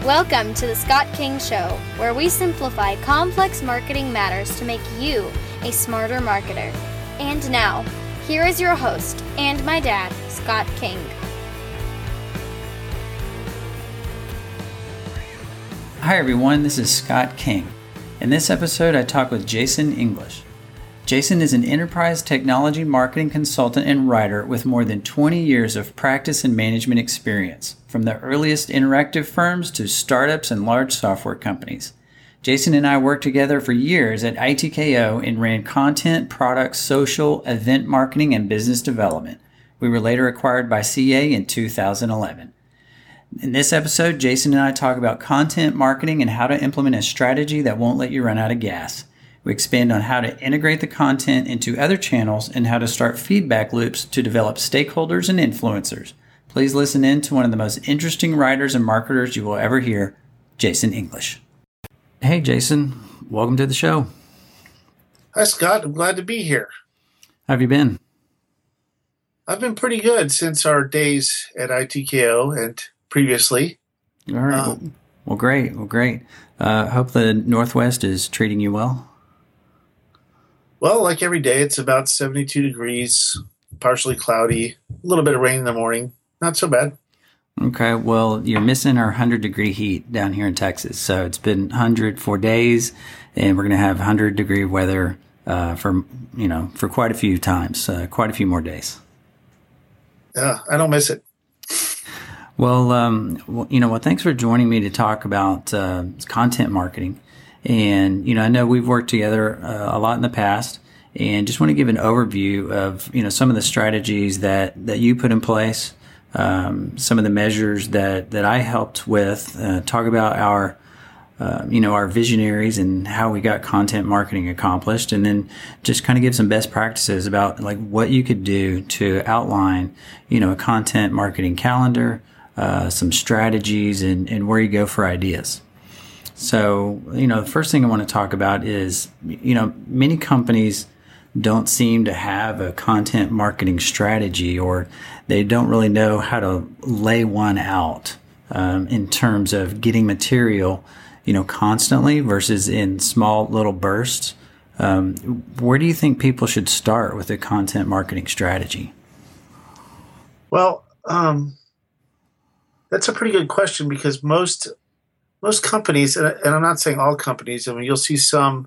Welcome to the Scott King Show, where we simplify complex marketing matters to make you a smarter marketer. And now, here is your host and my dad, Scott King. Hi everyone, this is Scott King. In this episode, I talk with Jason English. Jason is an enterprise technology marketing consultant and writer with more than 20 years of practice and management experience, from the earliest interactive firms to startups and large software companies. Jason and I worked together for years at ITKO and ran content, product, social, event marketing, and business development. We were later acquired by CA in 2011. In this episode, Jason and I talk about content marketing and how to implement a strategy that won't let you run out of gas. We expand on how to integrate the content into other channels and how to start feedback loops to develop stakeholders and influencers. Please listen in to one of the most interesting writers and marketers you will ever hear, Jason English. Hey, Jason. Welcome to the show. Hi, Scott. I'm glad to be here. How have you been? I've been pretty good since our days at ITKO and previously. All right. Well, great. Hope the Northwest is treating you well. Well, like every day, it's about 72 degrees, partially cloudy, a little bit of rain in the morning. Not so bad. Okay, well, you're missing our 100-degree heat down here in Texas. So it's been 100 for days, and we're going to have 100-degree weather for quite a few times, quite a few more days. Yeah, I don't miss it. Well, thanks for joining me to talk about content marketing. And, I know we've worked together a lot in the past, and just want to give an overview of, some of the strategies that you put in place, some of the measures that I helped with, talk about our visionaries and how we got content marketing accomplished, and then just kind of give some best practices about like what you could do to outline, a content marketing calendar, some strategies and where you go for ideas. So, the first thing I want to talk about is, many companies don't seem to have a content marketing strategy, or they don't really know how to lay one out in terms of getting material, constantly versus in small little bursts. Where do you think people should start with a content marketing strategy? Well, that's a pretty good question, because most companies, and I'm not saying all companies, I mean, you'll see some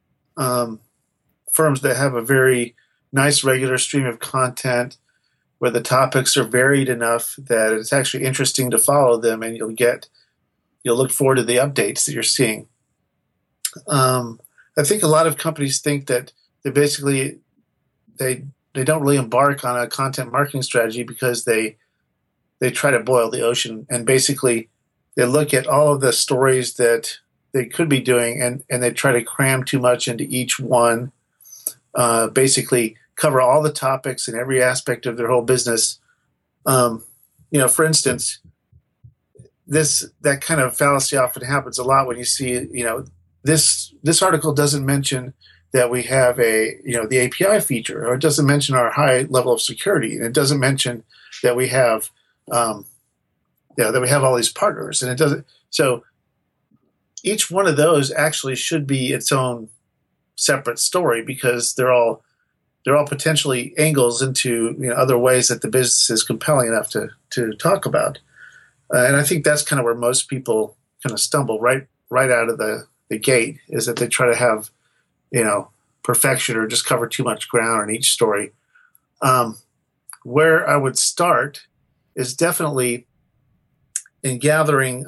firms that have a very nice regular stream of content where the topics are varied enough that it's actually interesting to follow them, and you'll look forward to the updates that you're seeing. I think a lot of companies think that they don't really embark on a content marketing strategy because they try to boil the ocean, and basically they look at all of the stories that they could be doing, and they try to cram too much into each one, basically cover all the topics in every aspect of their whole business. For instance, that kind of fallacy often happens a lot when you see, this article doesn't mention that we have the API feature, or it doesn't mention our high level of security, and it doesn't mention that we have that we have all these partners, and it doesn't. So each one of those actually should be its own separate story, because they're all potentially angles into other ways that the business is compelling enough to talk about. And I think that's kind of where most people kind of stumble right out of the gate, is that they try to have perfection or just cover too much ground in each story. Where I would start is definitely in gathering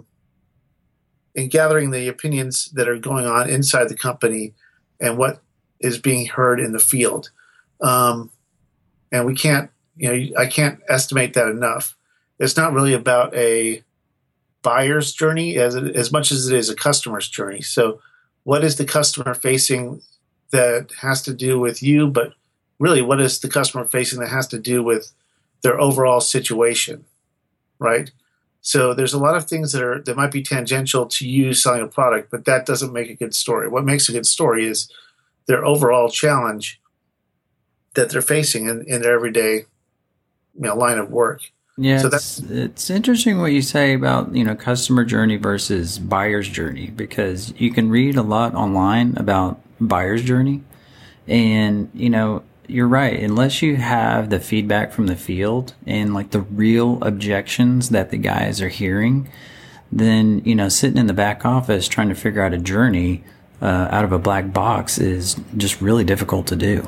the opinions that are going on inside the company and what is being heard in the field. And we can't, I can't estimate that enough. It's not really about a buyer's journey as much as it is a customer's journey. So what is the customer facing that has to do with you, but really what is the customer facing that has to do with their overall situation, right? So there's a lot of things that might be tangential to you selling a product, but that doesn't make a good story. What makes a good story is their overall challenge that they're facing in their everyday line of work. Yeah, So it's interesting what you say about, customer journey versus buyer's journey, because you can read a lot online about buyer's journey, and you're right. Unless you have the feedback from the field and like the real objections that the guys are hearing, then sitting in the back office trying to figure out a journey out of a black box is just really difficult to do.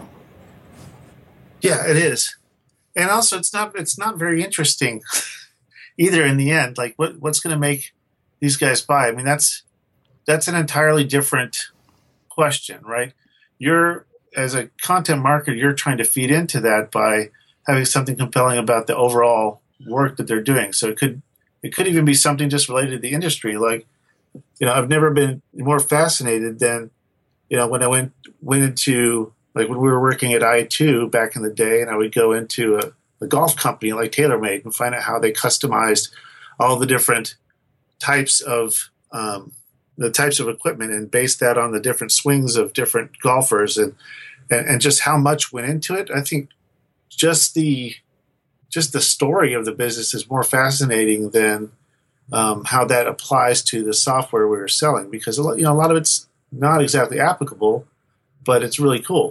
yeah, it is. And also, it's not very interesting either in the end. Like, what's going to make these guys buy? I mean, that's an entirely different question, right? You're, as a content marketer, you're trying to feed into that by having something compelling about the overall work that they're doing. So it could even be something just related to the industry. Like, I've never been more fascinated than, when I went into, like, when we were working at I2 back in the day, and I would go into a golf company like TaylorMade and find out how they customized all the different types of equipment and based that on the different swings of different golfers and just how much went into it. I think just the story of the business is more fascinating than how that applies to the software we were selling, because a lot of it's not exactly applicable, but it's really cool.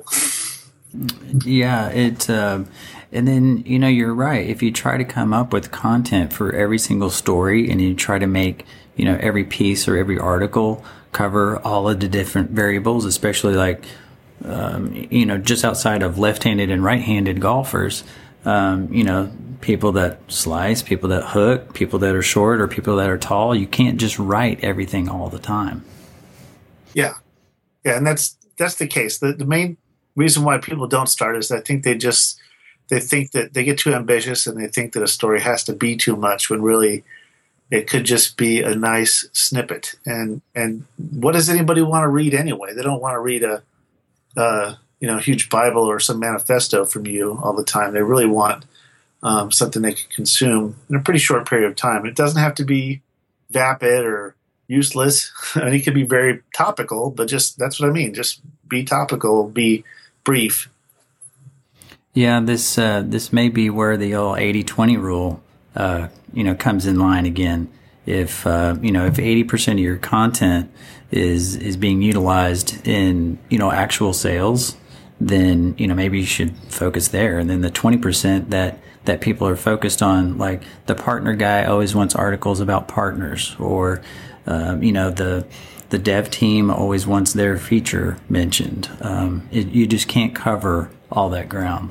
Yeah, and then, you're right. If you try to come up with content for every single story and you try to make, every piece or every article cover all of the different variables, especially like, just outside of left-handed and right-handed golfers, people that slice, people that hook, people that are short or people that are tall, you can't just write everything all the time. Yeah. Yeah. And that's the case. The main reason why people don't start is I think they think that they get too ambitious and they think that a story has to be too much, when really it could just be a nice snippet. And what does anybody want to read anyway? They don't want to read a huge Bible or some manifesto from you all the time. They really want something they can consume in a pretty short period of time. It doesn't have to be vapid or useless. And it can be very topical, but that's what I mean. Just be topical, be brief. Yeah, this may be where the old 80-20 rule, comes in line again. If 80% of your content is being utilized in, actual sales, then, maybe you should focus there. And then the 20% that people are focused on, like the partner guy always wants articles about partners, or, the dev team always wants their feature mentioned. You just can't cover all that ground.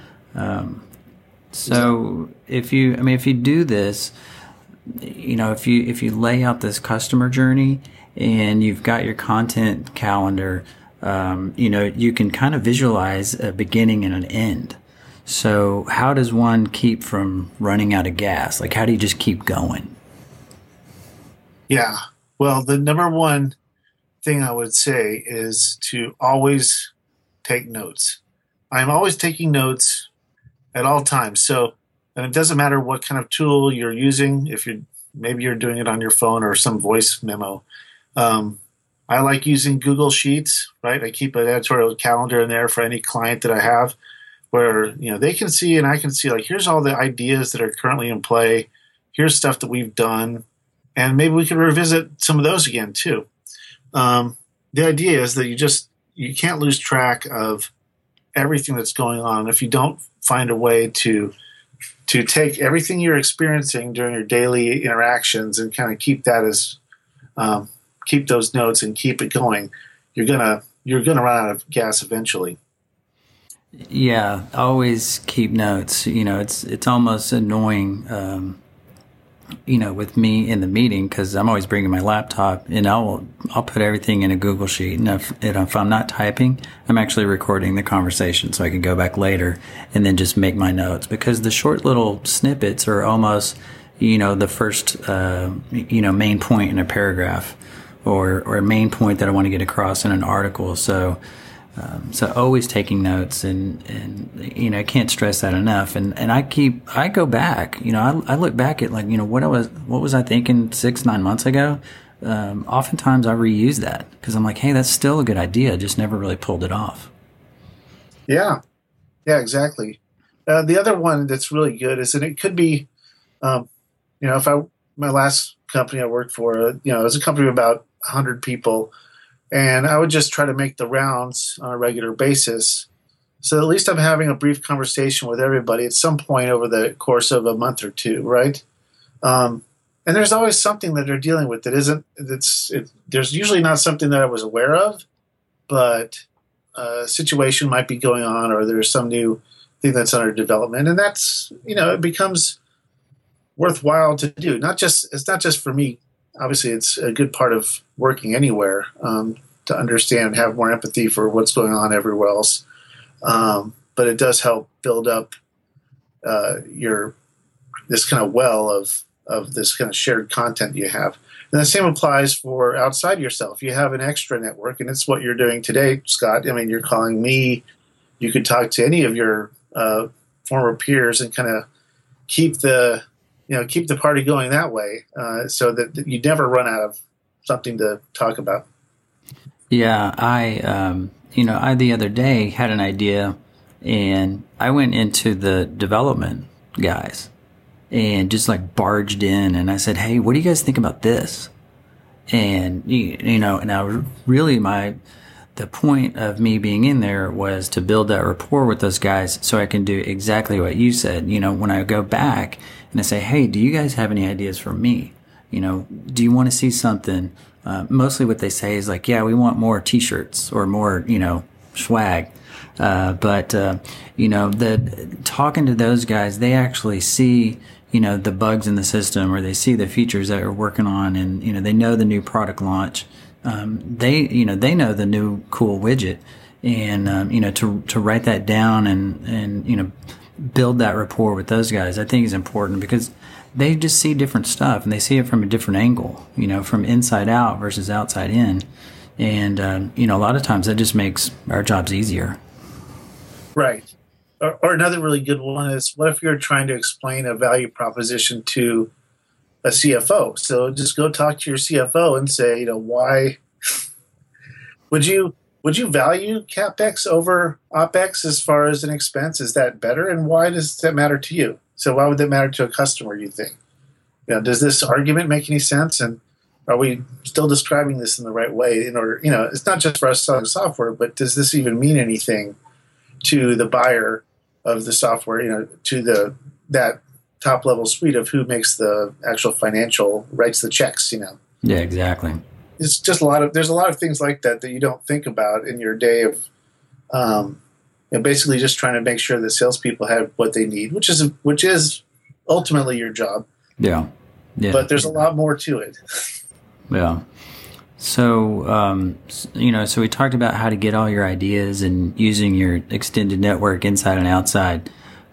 So if you do this, if you lay out this customer journey and you've got your content calendar, you can kind of visualize a beginning and an end. So how does one keep from running out of gas? Like, how do you just keep going? Yeah. Well, the number one thing I would say is to always take notes. I'm always taking notes at all times. So, and it doesn't matter what kind of tool you're using. If maybe you're doing it on your phone or some voice memo. I like using Google Sheets, right? I keep an editorial calendar in there for any client that I have, where, they can see and I can see, like, here's all the ideas that are currently in play. Here's stuff that we've done. And maybe we can revisit some of those again too. The idea is that you can't lose track of everything that's going on. If you don't find a way to take everything you're experiencing during your daily interactions and kind of keep that as keep those notes and keep it going, you're gonna run out of gas eventually. Yeah, always keep notes. It's almost annoying. With me in the meeting, because I'm always bringing my laptop, and I'll put everything in a Google Sheet. And if I'm not typing, I'm actually recording the conversation so I can go back later and then just make my notes, because the short little snippets are almost, the first, main point in a paragraph or a main point that I want to get across in an article. So always taking notes, and I can't stress that enough. And I go back, I look back at, like, what was I thinking 6-9 months ago? Oftentimes I reuse that because I'm like, hey, that's still a good idea. Just never really pulled it off. Yeah. Yeah, exactly. The other one that's really good is, and it could be If my last company I worked for, it was a company of about 100 people, and I would just try to make the rounds on a regular basis. So at least I'm having a brief conversation with everybody at some point over the course of a month or two, right? And there's always something that they're dealing with that isn't. There's usually not something that I was aware of, but a situation might be going on, or there's some new thing that's under development, and that's it becomes worthwhile to do. It's not just for me. Obviously, it's a good part of working anywhere to understand, have more empathy for what's going on everywhere else. But it does help build up this kind of well of this kind of shared content you have. And the same applies for outside yourself. You have an extra network, and it's what you're doing today, Scott. I mean, you're calling me. You could talk to any of your former peers and kind of keep the party going that way, so that you never run out of something to talk about. Yeah, I the other day had an idea, and I went into the development guys and just like barged in, and I said, "Hey, what do you guys think about this?" And and I was really the point of me being in there was to build that rapport with those guys, so I can do exactly what you said. When I go back and I say, "Hey, do you guys have any ideas for me? Do you want to see something?" Mostly what they say is like, "Yeah, we want more T-shirts or more, swag." But talking to those guys, they actually see, the bugs in the system, or they see the features that we're working on, and, they know the new product launch. They know the new cool widget, and, to write that down and, build that rapport with those guys, I think is important, because they just see different stuff, and they see it from a different angle, from inside out versus outside in. And, a lot of times that just makes our jobs easier. Right. Or another really good one is, what if you're trying to explain a value proposition to a CFO? So just go talk to your CFO and say, why would you value CapEx over OpEx as far as an expense? Is that better? And why does that matter to you? So why would that matter to a customer, you think? Does this argument make any sense? And are we still describing this in the right way? In order, it's not just for us selling software, but does this even mean anything to the buyer of the software? To that top level suite of who makes the actual financial, writes the checks. Yeah, exactly. It's just there's a lot of things like that you don't think about in your day of, basically just trying to make sure that salespeople have what they need, which is ultimately your job. Yeah. But there's a lot more to it. Yeah. So, so we talked about how to get all your ideas and using your extended network inside and outside.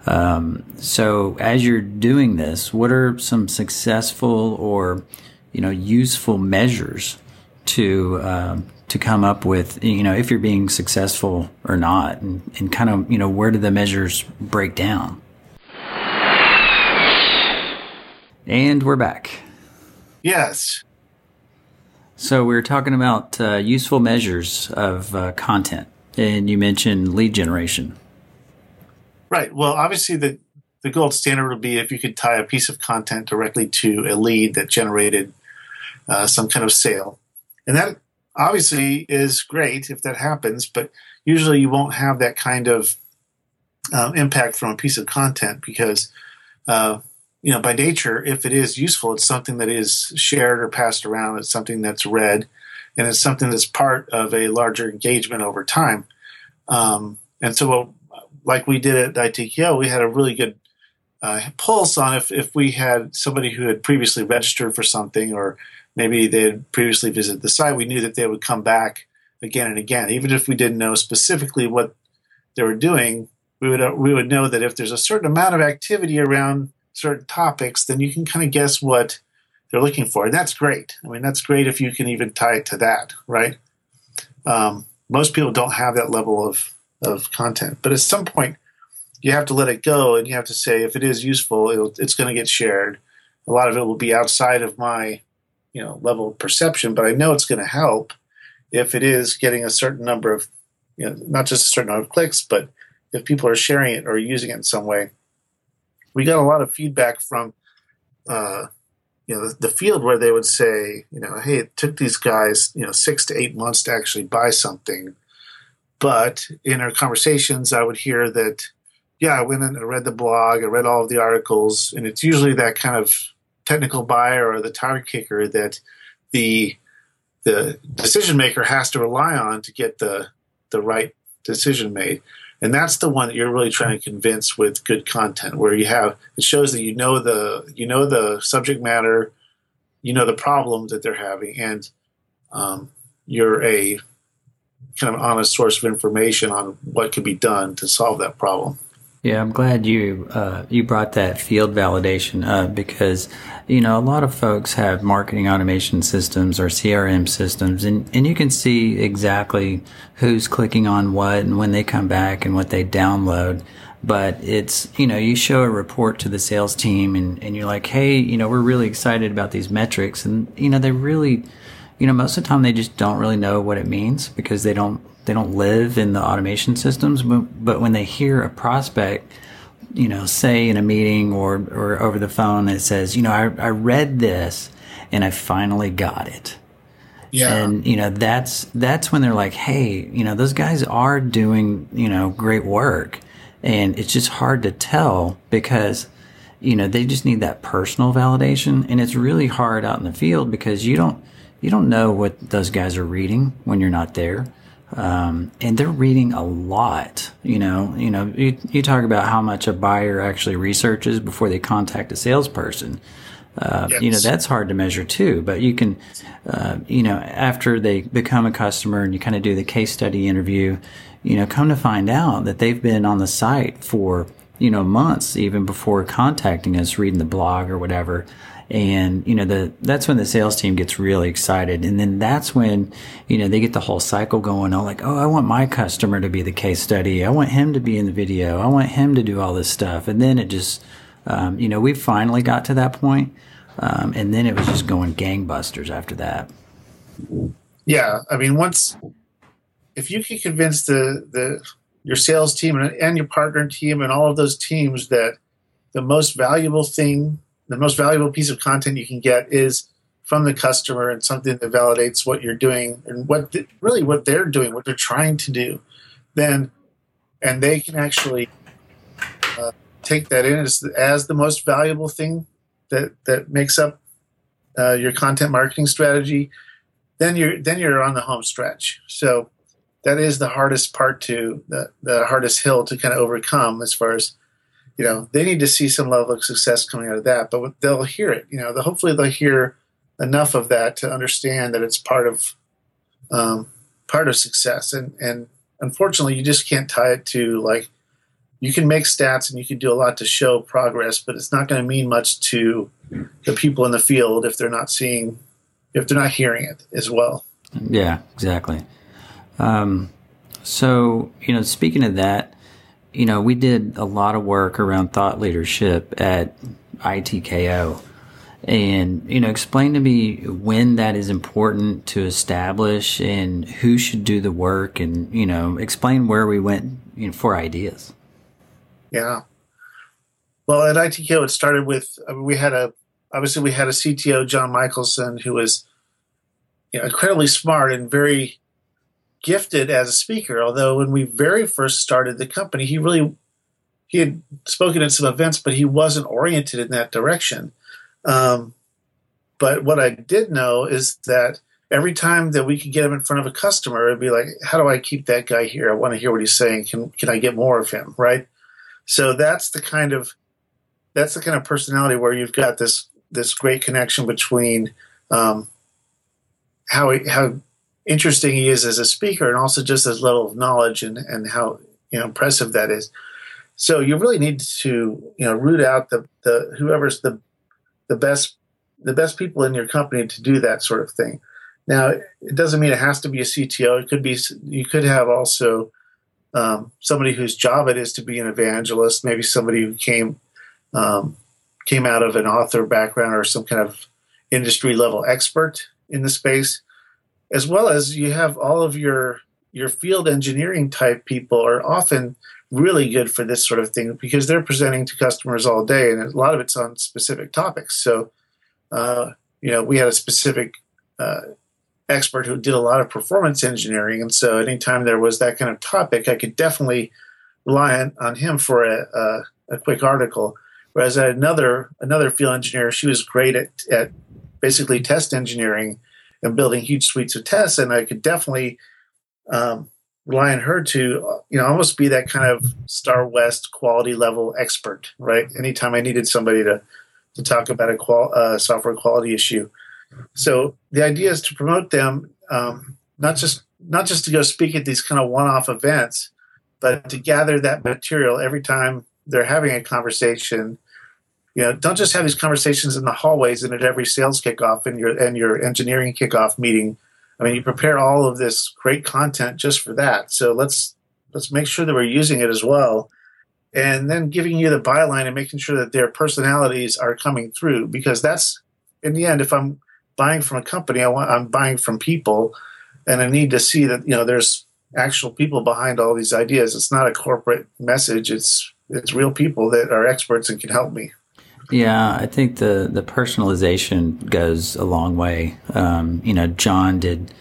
So as you're doing this, what are some successful or, useful measures to come up with, if you're being successful or not, and kind of, where do the measures break down? And we're back. Yes. So we were talking about useful measures of content, and you mentioned lead generation. Right. Well, obviously the gold standard would be if you could tie a piece of content directly to a lead that generated some kind of sale. And that obviously is great if that happens, but usually you won't have that kind of impact from a piece of content because, by nature, if it is useful, it's something that is shared or passed around. It's something that's read, and it's something that's part of a larger engagement over time. And so like we did at ITKO, we had a really good pulse on if we had somebody who had previously registered for something, or maybe they had previously visited the site, we knew that they would come back again and again. Even if we didn't know specifically what they were doing, we would know that if there's a certain amount of activity around certain topics, then you can kind of guess what they're looking for. And that's great. I mean, that's great if you can even tie it to that, right? Most people don't have that level of content. But at some point, you have to let it go, and you have to say, if it is useful, it's going to get shared. A lot of it will be outside of my level of perception, but I know it's going to help if it is getting a certain number of, not just a certain number of clicks, but if people are sharing it or using it in some way. We got a lot of feedback from the field where they would say, hey, it took these guys, 6 to 8 months to actually buy something. But in our conversations, I would hear that, I went in and read the blog, I read all of the articles, and it's usually that kind of technical buyer or the tire kicker that the decision maker has to rely on to get the right decision made. And that's the one that you're really trying to convince with good content, where it shows that you know the subject matter, the problem that they're having, and you're a kind of honest source of information on what could be done to solve that problem. Yeah, I'm glad you brought that field validation up, because a lot of folks have marketing automation systems or CRM systems, and you can see exactly who's clicking on what and when they come back and what they download. But it's, you show a report to the sales team and you're like, hey, we're really excited about these metrics, and they really, most of the time they just don't really know what it means, because they don't live in the automation systems. But when they hear a prospect, say in a meeting or over the phone, it says, I read this and I finally got it. Yeah. And, that's when they're like, hey, those guys are doing, great work. And it's just hard to tell, because, they just need that personal validation. And it's really hard out in the field, because you don't know what those guys are reading when you're not there. And they're reading a lot. You talk about how much a buyer actually researches before they contact a salesperson. Yes. That's hard to measure too, but you can, after they become a customer and you kind of do the case study interview, come to find out that they've been on the site for, months even before contacting us, reading the blog or whatever. And, that's when the sales team gets really excited. And then that's when, they get the whole cycle going on, like, oh, I want my customer to be the case study. I want him to be in the video. I want him to do all this stuff. And then it just, we finally got to that point. And then it was just going gangbusters after that. Yeah. I mean, if you can convince your sales team and your partner team and all of those teams that the most valuable piece of content you can get is from the customer and something that validates what you're doing and what they're doing, what they're trying to do, and they can actually take that in as the most valuable thing that makes up your content marketing strategy, then you're on the home stretch. So that is the hardest part the hardest hill to kind of overcome, as far as, they need to see some level of success coming out of that, but they'll hear it. Hopefully they'll hear enough of that to understand that it's part of success. And unfortunately, you just can't tie it to, like, you can make stats and you can do a lot to show progress, but it's not going to mean much to the people in the field if they're not hearing it as well. Yeah, exactly. So, speaking of that, we did a lot of work around thought leadership at ITKO. And, explain to me when that is important to establish and who should do the work, and, explain where we went for ideas. Yeah. Well, at ITKO, it started with, we had a CTO, John Michelson, who was incredibly smart and very gifted as a speaker. Although when we very first started the company, he had spoken at some events, but he wasn't oriented in that direction. But what I did know is that every time that we could get him in front of a customer, it'd be like, how do I keep that guy here? I want to hear what he's saying. Can I get more of him? Right. So that's the kind of personality where you've got this great connection between, how interesting he is as a speaker, and also just his level of knowledge and how impressive that is. So you really need to root out the whoever's the best people in your company to do that sort of thing. Now, it doesn't mean it has to be a CTO. It could be, you could have also somebody whose job it is to be an evangelist, maybe somebody who came out of an author background or some kind of industry level expert in the space, as well as you have all of your field engineering type people are often really good for this sort of thing because they're presenting to customers all day, and a lot of it's on specific topics. So, we had a specific expert who did a lot of performance engineering, and so anytime there was that kind of topic, I could definitely rely on him for a quick article. Whereas I had another field engineer, she was great at basically test engineering and building huge suites of tests, and I could definitely rely on her to almost be that kind of Star West quality level expert, right? Anytime I needed somebody to talk about a software quality issue. So the idea is to promote them, not just to go speak at these kind of one-off events, but to gather that material every time they're having a conversation. Don't just have these conversations in the hallways and at every sales kickoff and your engineering kickoff meeting. I mean, you prepare all of this great content just for that. So let's make sure that we're using it as well, and then giving you the byline and making sure that their personalities are coming through, because that's, in the end, if I'm buying from a company, I'm buying from people, and I need to see that there's actual people behind all these ideas. It's not a corporate message. It's real people that are experts and can help me. Yeah, I think the personalization goes a long way. John did.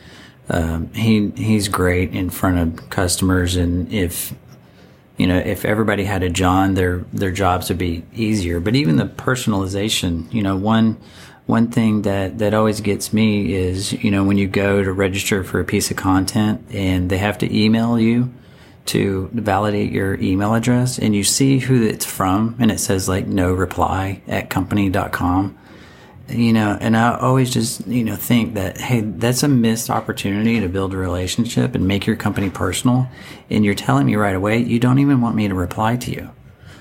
He's great in front of customers, and if everybody had a John, their jobs would be easier. But even the personalization, one thing that always gets me is, when you go to register for a piece of content and they have to email you to validate your email address, and you see who it's from, and it says like no reply at company.com, and I always just, think that, hey, that's a missed opportunity to build a relationship and make your company personal. And you're telling me right away, you don't even want me to reply to you.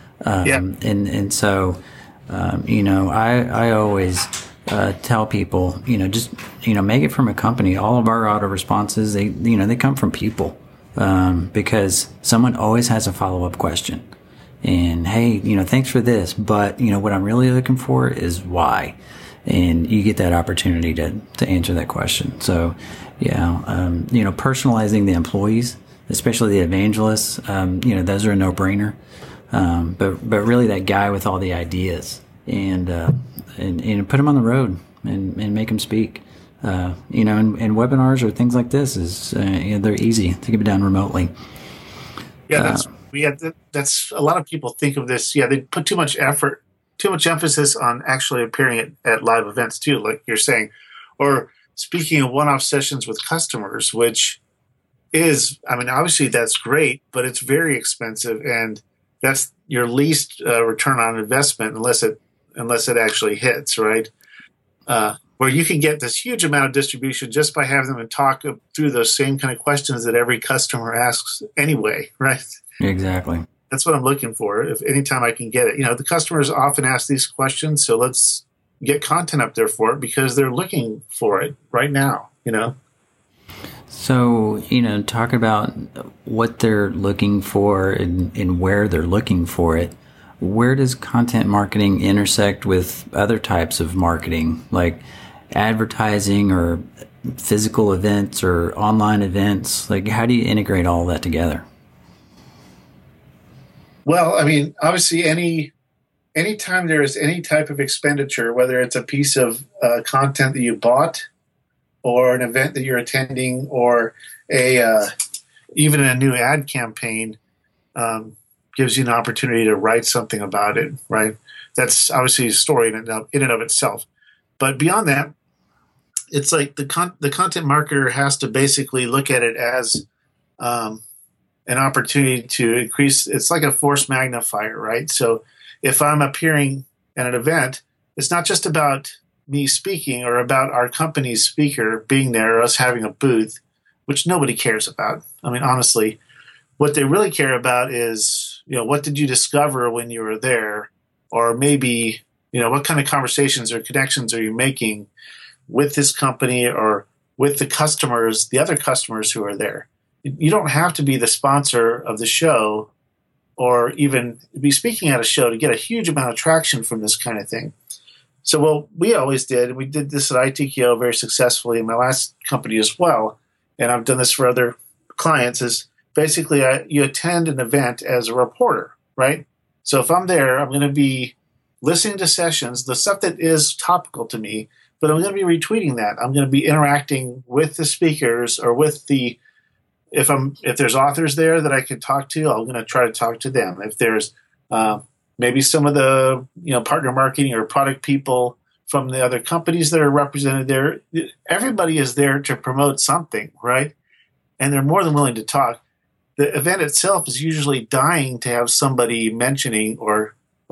And so, I always tell people, just, make it from a company. All of our auto responses, they come from people. Because someone always has a follow-up question, and hey, thanks for this, but what I'm really looking for is why, and you get that opportunity to answer that question. So, personalizing the employees, especially the evangelists, those are a no-brainer. But really that guy with all the ideas, and put him on the road and make him speak. And webinars or things like this is, they're easy to get done remotely. Yeah, that's a lot of people think of this. Yeah, they put too much emphasis on actually appearing at live events too, like you're saying, or speaking of one-off sessions with customers, which is, obviously that's great, but it's very expensive, and that's your least return on investment unless it actually hits, right? Where you can get this huge amount of distribution just by having them talk through those same kind of questions that every customer asks anyway, right? Exactly. That's what I'm looking for. If anytime I can get it, the customers often ask these questions, so let's get content up there for it because they're looking for it right now. So, talk about what they're looking for and where they're looking for it. Where does content marketing intersect with other types of marketing, like advertising or physical events or online events? Like, how do you integrate all that together? Well, obviously anytime there is any type of expenditure, whether it's a piece of content that you bought or an event that you're attending or even a new ad campaign, gives you an opportunity to write something about it, right? That's obviously a story in and of itself. But beyond that, it's like the content marketer has to basically look at it as an opportunity to increase. It's like a force magnifier, right? So if I'm appearing at an event, it's not just about me speaking or about our company's speaker being there or us having a booth, which nobody cares about. Honestly, what they really care about is, what did you discover when you were there? Or maybe, what kind of conversations or connections are you making with this company or with the other customers who are there? You don't have to be the sponsor of the show or even be speaking at a show to get a huge amount of traction from this kind of thing. So what we always did, we did this at ITKO very successfully in my last company as well, and I've done this for other clients, is basically you attend an event as a reporter, right? So if I'm there, I'm going to be listening to sessions, the stuff that is topical to me, but I'm going to be retweeting that. I'm going to be interacting with the speakers or with if there's authors there that I can talk to, I'm going to try to talk to them. If there's maybe some of the partner marketing or product people from the other companies that are represented there, everybody is there to promote something, right? And they're more than willing to talk. The event itself is usually dying to have somebody mentioning or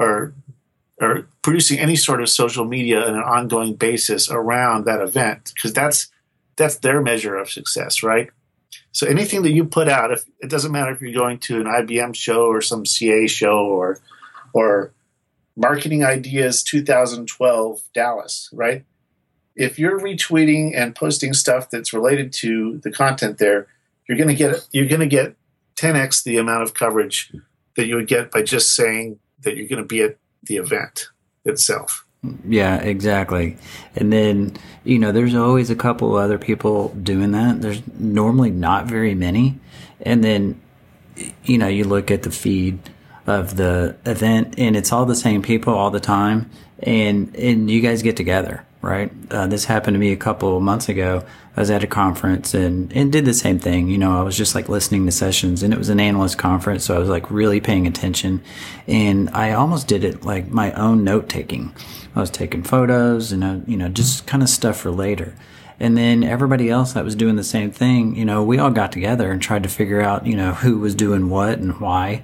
producing any sort of social media on an ongoing basis around that event, because that's their measure of success, right? So anything that you put out, if it doesn't matter if you're going to an IBM show or some CA show or Marketing Ideas 2012 Dallas, right? If you're retweeting and posting stuff that's related to the content there, you're going to get 10x the amount of coverage that you would get by just saying that you're going to be at the event itself. Yeah, exactly. And then, there's always a couple other people doing that. There's normally not very many. And then, you look at the feed of the event and it's all the same people all the time. And you guys get together, right? This happened to me a couple of months ago. I was at a conference and did the same thing. I was just like listening to sessions, and it was an analyst conference. So I was like really paying attention, and I almost did it like my own note taking. I was taking photos and, just kind of stuff for later. And then everybody else that was doing the same thing, we all got together and tried to figure out, who was doing what and why.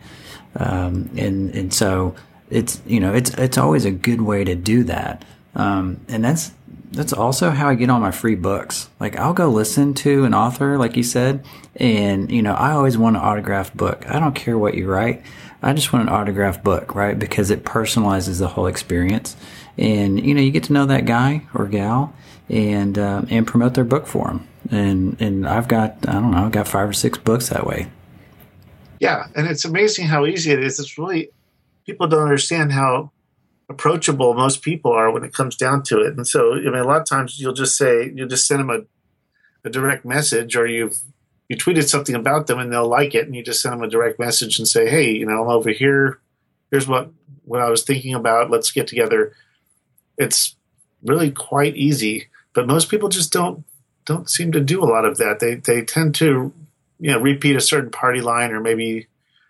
And so it's always a good way to do that. And that's also how I get all my free books. Like, I'll go listen to an author, like you said, and, I always want an autographed book. I don't care what you write. I just want an autographed book, right? Because it personalizes the whole experience. And, you get to know that guy or gal and promote their book for them. And I've got 5 or 6 books that way. Yeah. And it's amazing how easy it is. It's really, people don't understand how approachable most people are when it comes down to it. And so, a lot of times you'll just send them a direct message, or you tweeted something about them and they'll like it, and you just send them a direct message and say, hey, I'm over here. Here's what I was thinking about. Let's get together. It's really quite easy, but most people just don't seem to do a lot of that. They tend to, repeat a certain party line, or maybe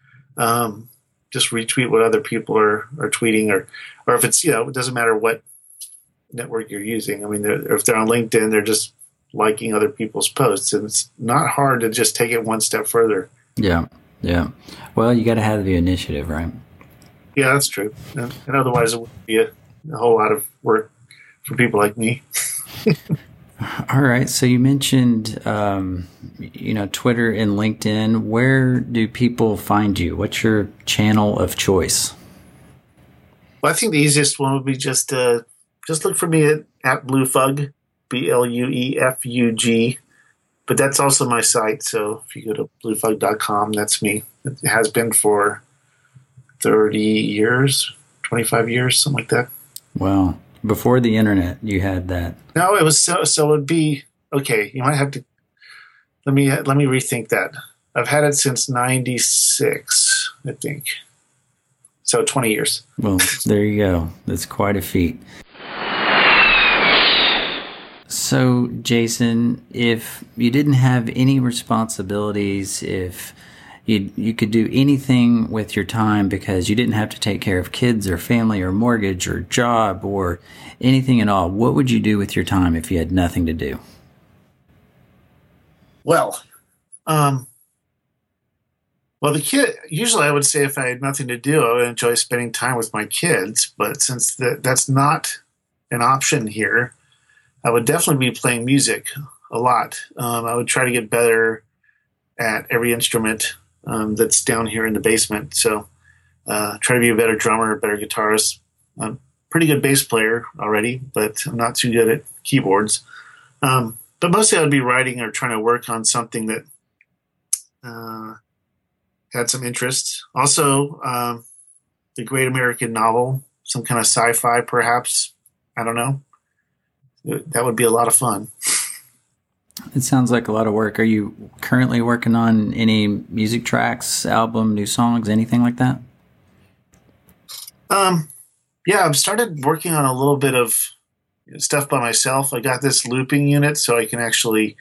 just retweet what other people are tweeting, or if it's, it doesn't matter what network you're using. I mean, if they're on LinkedIn, they're just liking other people's posts, and it's not hard to just take it one step further. Yeah. Yeah. Well, you got to have the initiative, right? Yeah, that's true. And otherwise it would be a whole lot of work for people like me. All right. So you mentioned, Twitter and LinkedIn. Where do people find you? What's your channel of choice? Well, I think the easiest one would be just look for me at Bluefug, BLUEFUG. But that's also my site. So if you go to bluefug.com, that's me. It has been for 30 years, 25 years, something like that. Wow. Before the internet, you had that. No, it was so it would be, okay, you might have to, let me rethink that. I've had it since 96, I think. So 20 years. Well, there you go. That's quite a feat. So, Jason, if you didn't have any responsibilities, if you could do anything with your time because you didn't have to take care of kids or family or mortgage or job or anything at all, what would you do with your time if you had nothing to do? Well, usually I would say if I had nothing to do, I would enjoy spending time with my kids. But since that's not an option here, I would definitely be playing music a lot. I would try to get better at every instrument that's down here in the basement. So try to be a better drummer, a better guitarist. I'm a pretty good bass player already, but I'm not too good at keyboards. But mostly I would be writing or trying to work on something that had some interest. Also, the Great American Novel, some kind of sci-fi perhaps. I don't know. That would be a lot of fun. It sounds like a lot of work. Are you currently working on any music tracks, album, new songs, anything like that? Yeah, I've started working on a little bit of stuff by myself. I got this looping unit so I can actually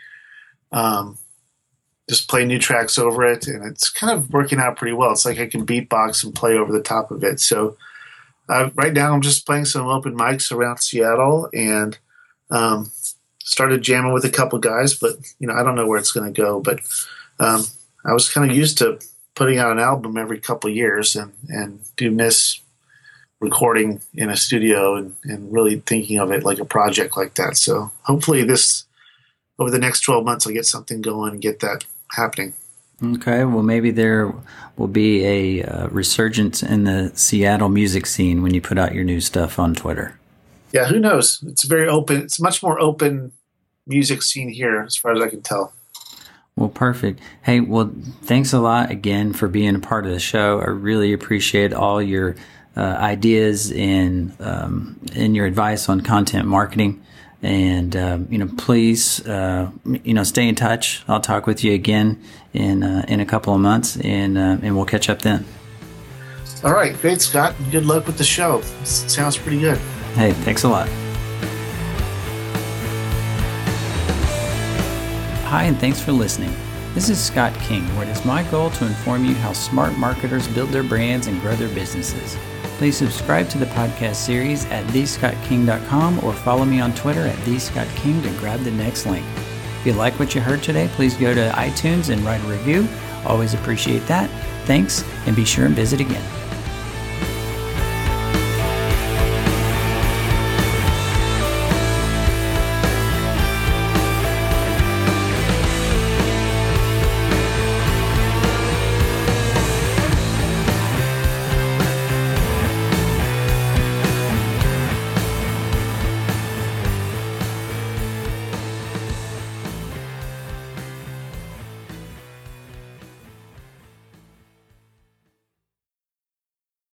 just play new tracks over it, and it's kind of working out pretty well. It's like I can beatbox and play over the top of it. So right now I'm just playing some open mics around Seattle, and started jamming with a couple guys, but I don't know where it's going to go. But I was kind of used to putting out an album every couple of years, and do miss recording in a studio and really thinking of it like a project like that. So hopefully over the next 12 months, I'll get something going and get that happening. Okay. Well, maybe there will be a resurgence in the Seattle music scene when you put out your new stuff on Twitter. Yeah, who knows? It's very open. It's much more open music scene here as far as I can tell. Well, perfect. Hey, well, thanks a lot again for being a part of the show. I really appreciate all your ideas and your advice on content marketing. And please stay in touch. I'll talk with you again in a couple of months, and we'll catch up then. All right, great, Scott. Good luck with the show. It sounds pretty good. Hey, thanks a lot. Hi, and thanks for listening. This is Scott King, where it is my goal to inform you how smart marketers build their brands and grow their businesses. Please subscribe to the podcast series at thescottking.com or follow me on Twitter at thescottking to grab the next link. If you like what you heard today, please go to iTunes and write a review. Always appreciate that. Thanks, and be sure and visit again.